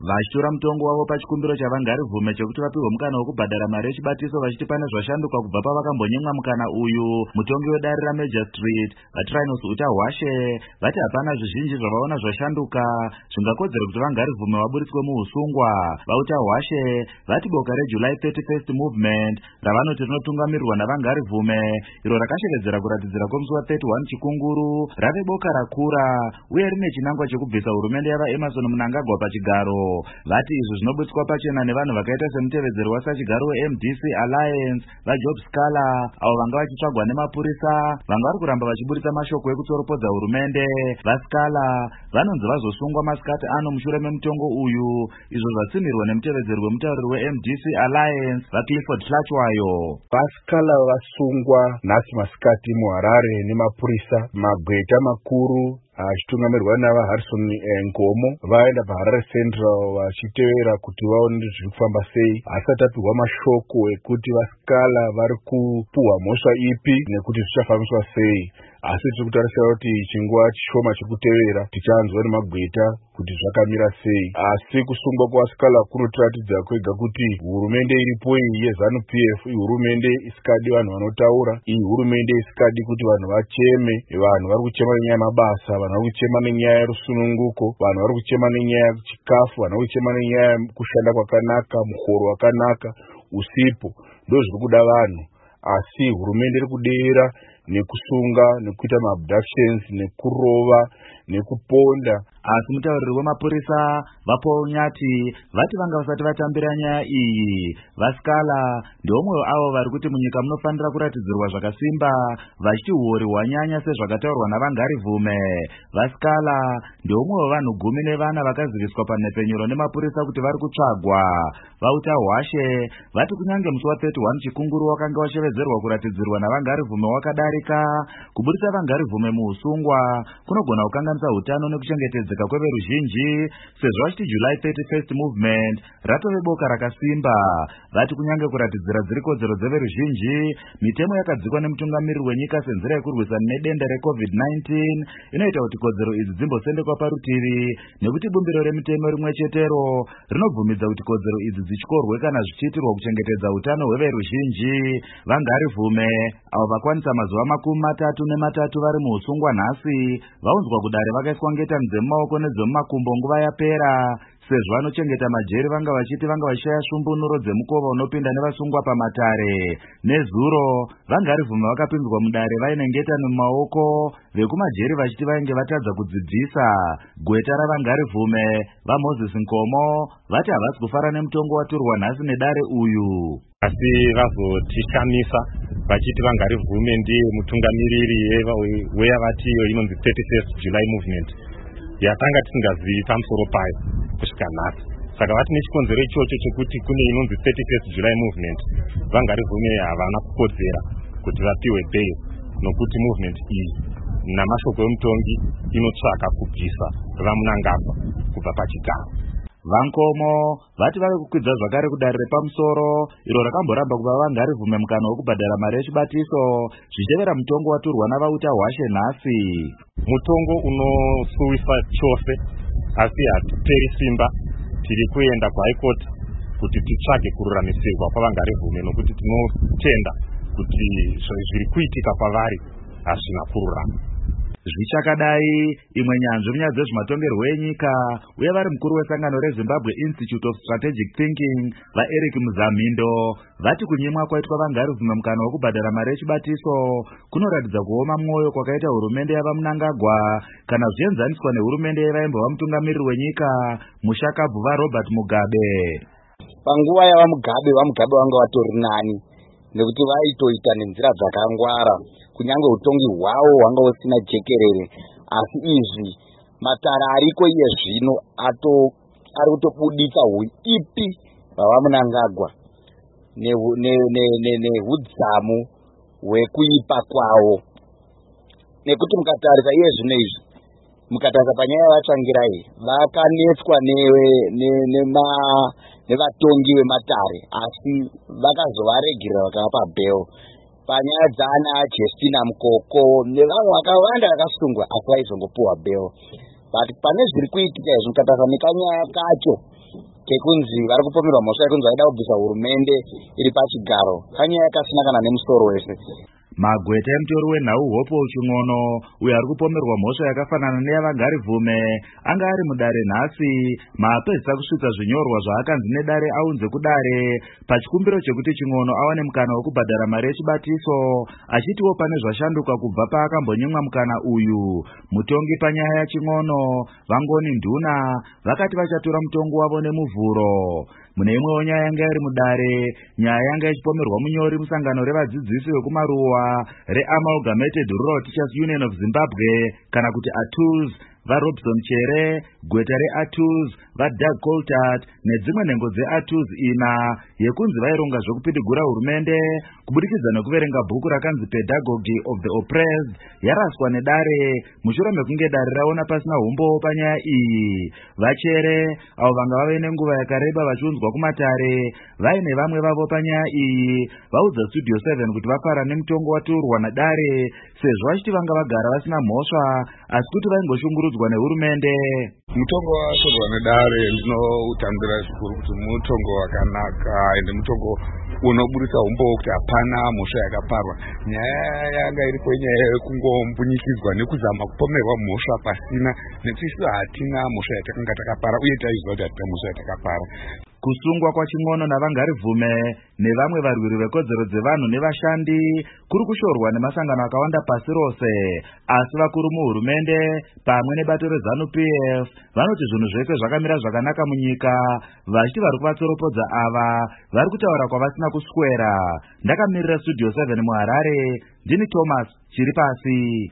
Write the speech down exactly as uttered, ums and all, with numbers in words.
vachitora mutongo wavo pachikumbiro chavangarivhume chekuti vapihwe mukana wokubhadhara mari yechibatiso vachiti pane zvashanduka kubva pavakambonyemwa mukana uyu. Mutongi wedare raMajor Street vaTrinus Uta Hwashe vati hapana zvizhinji zvavaona zvashanduka zvingakodzera kuti vangarivhume vaburitswe muusungwa. VaUta Hwashe vati boka reJuly thirty-first movement ravanoti rinotungamirirwa navangarivhume iro rakashevedzera kuratidzira kwomusi wa thirty-one chikunguru rave boka rakura uye rine chinangwa chekubvisa hurumende yavaEmerson Mnangagwa pachigaro. Vati izvi zvinobutswa pachena nevanhu vakaita semutevedzeri wasachigaro weM D C Alliance vaJob Scala avo vanga vachitsvagwa nemapurisa vanga vari kuramba vachiburitsa mashoko ekutsoropodza hurumende. VaScala vanonzi vazosungwa masikati ano mushure memutongo uyu, izvo zvatsimirwa nemutevedzeri wemutauriri weM D C Alliance vaClifford Hlachwayo. VaScala vasungwa nhasi masikati muHarare nemapurisa. Magweta makuru achitungamirirwa navaHarrison Ngomo vaenda paHarare Central vachitevera kuti vaone zviri kufamba sei, asati apihwa mashoko ekuti vaScala vari kupuhwa mhosva ipi nekuti zvichafambiswa sei. Asi tiri kutarisira kuti chinguva chishoma chekutevera tichanzwa nemagweta kuti zvakamira sei. Asi kusungwa kwaScala kunotiratidza kwega kuti hurumende iripo iyi yeZANU P F ihurumende isikadi vanhu vanotaura, iyi hurumende isikadi kuti vanhu vacheme. Vanhu vari kuchema nenyaya yemabasa, vanhu vari kuchema nenyaya yerusununguko, vanhu vari kuchema nenyaya yechikafu, vanhu vari kuchema nenyaya yekushanda kwakanaka, muhoro wakanaka, usipo. Ndozviri kuda vanhu. Asi hurumende iri kudera nekusunga, nekuita maabductions, nekurova, nekuponda. Asi mutauriri wemapurisa vaPaul Nyati vati vanga vasati vatambira nyaya iyi. VaScala ndomwe avo vari kuti munyika munofanira kuratidzirwa zvakasimba vachiti huori hwanyanya sezvakataurwa navangarivhume. VaScala ndomwe wevanhu gumi nevana vakaziviswa panhepenyuro nemapurisa kuti vari kutsvagwa. VaUta Hwashe vati kunyange musi wa thirty-one chikunguru wakanga washevedzerwa kuratidzirwa navangarivhume wakadarika, kuburitsa vangarivhume muusungwa kunogona kukanganisa hutano nekuchengetedzeka kweveruzhinji sezvo vachiti July thirty-first movement ratove boka rakasimba. Vati kunyange kuratidzira dziri kodzero dzeveruzhinji, mitemo yakadzikwa nemutungamiriri wenyika senzira yekurwisana nedenda reCovid nineteen inoita kuti kodzero idzi dzimbosendekwa parutivi, nekuti bumbiro remitemo rimwe chetero rinobvumidza kuti kodzero idzi dzichkorwe kana zvichiitirwa kuchengetedza hutano hweveruzhinji. Vangarivhume avo vakwanisa mazuva makumi matatu nematatu vari muusungwa nhasi vaunzwa kudare vakaiswa ngetani dzemumaoko nedzemumakumbo nguva yapera, sezvo vanochengeta majeri vanga vachiti vanga vachishaya svumbunuro dzemukova unopinda nevasungwa pamatare. Nezuro vangarivhume vakapinzwa mudare vaine ngetani mumaoko, vekumajeri vachiti vainge vatadza kudzidzisa. Gweta ravangarivhume vaMoses Ngomo vati havasi kufara nemutongo waturwa nhasi nedare uyu. Asi vazotishamisa vachiti vangarivhume ndiye mutungamiriri weyavati iyo inonzi thirty-first July movement yatanga tisingazivi pamusoro payo kusvika nhasi. Saka vati nechikonzero ichocho chekuti kune inonzi thirty-first July movement, vangarivhume havana kukodzera kuti vapiwe bail, nokuti movement iyi namashoko emutongi inotsvaka kubvisa vaMnangagwa kubva pachigaro. VaNgomo vati vave kukwidza zvakare kudare repamusoro iro rakamboramba kuva vangarivhume mukana wokubhadhara mari yechibatiso zvichitevera mutongo waturwa navaUta Hwashe nhasi. Mutongo unosuwisa chose, asi hatiperi simba. Tiri kuenda kuHigh Court kuti titsvage kururamisirwa kwavangarivhume, nokuti tinotenda kuti zviri kuitika kwavari hazvina kururama. Zvichakadai, imwe nyanzvi munyaya dzezvematongerwo enyika uye vari mukuru wesangano reZimbabwe Institute of Strategic Thinking vaEric Muzamindo vati kunyimwa kwaitwa vangarivhume mukana wokubhadhara mari yechibatiso kunoratidza kuoma mwoyo kwakaita hurumende yavaMnangagwa kana zvienzaniswa nehurumende yevaimbova mutungamiriri wenyika mushakabvu vaRobert Mugabe. Panguva yavaMugabe, vaMugabe vanga vatori nani nekuti vaitoita nenzira dzakangwara, kunyange utongi hwavo hwanga usina jekerere. Asi izvi matara ariko iye zvino ato ari kutobudisa huipi hwavaMnangagwa nehudzamu hwekuipa kwavo. Nekuti mukatarisa iye zvino izvi, mukatarisa panyaya yavatsvangirai, vakanetswa nevatongi vematare, asi vakazovaregerera vakavapa bail. Panyaya dzana Justina Mukoko nevamwe vakawanda vakasungwa asi vaizongopuwa bail. But pane zviri kuitika izvi, mukatarisa nekanyaya kacho kekunzi vari kupomerwa mhosva yekunzi vaida kubvisa hurumende iri pachigaro. Kanyaya yakasina kana nemusoro wese. Magweta emutori wenhau Hope Ching'ono uyo ari kupomerwa mhosva yakafanana neyavagari Vhume anga ari mudare nhasi maapedza kusvitsa zvinyorwa zvaakanzi nedare aunze kudare pachikumbiro chekuti Ching'ono awane mukana wekubhadhara mari yechibatiso, achitiwo pane zvashanduka kubva paakambonyimwa mukana uyu. Mutongi panyaya yaChing'ono Vangoni Nduna vakati vachatora mutongo wavo nemuvhuro. Mune imwewo nyaya yanga iri mudare, nyaya yanga ichipomerwa munyori musangano revadzidzisi vekumaruwa reAmalgamated Rural Teachers Union of Zimbabwe kana kuti A T U S, vaRobson Chere, gweta reATUS, vaDoug Coltart nedzimwe nhengo dzeATUS ina yekunzi vaironga zvekupidigura hurumende kubudikidza nekuverenga bhuku rakanzi Pedagogy of the Oppressed yaraswa nedare mushure mekunge dare raona pasina umbo panyaya iyi. Vachere avo vanga vave nenguva yakareba vachiunzwa kumatare vaine vamwe vavo panyaya iyi vaudza Studio seven kuti vafara nemutongo waturwa nadare sezvo vachiti vanga vagara vasina mhosva asi kuti vaingoshungurudzwa nehurumende. Mutongo waturwa nedare ndinoutambira zvikuru kuti mutongo wakanaka ende mutongo unoburisa umbo kuti hapana mhosva yakaparwa. Nyaya yanga iripo nyaya yekungombunyikidzwa nekuzama kupomerwa mhosva pasina, netisu hatina mhosva yatakanga takapara uye taiziva kuti hatina mhosva yatakapara. Kusungwa kwaChing'ono navangari Vhume nevamwe varwiri vekodzero dzevanhu nevashandi kuri kushorwa nemasangano akawanda pasi rose, asi vakuru muhurumende pamwe nebato reZANU P F vanoti zvinhu zvese zvakamira zvakanaka munyika, vachiti vari kuvatsoropodza ava vari kutaura kwavasina kuswera. Ndakamirira Studio seven muHarare, ndini Thomas Chiripasi.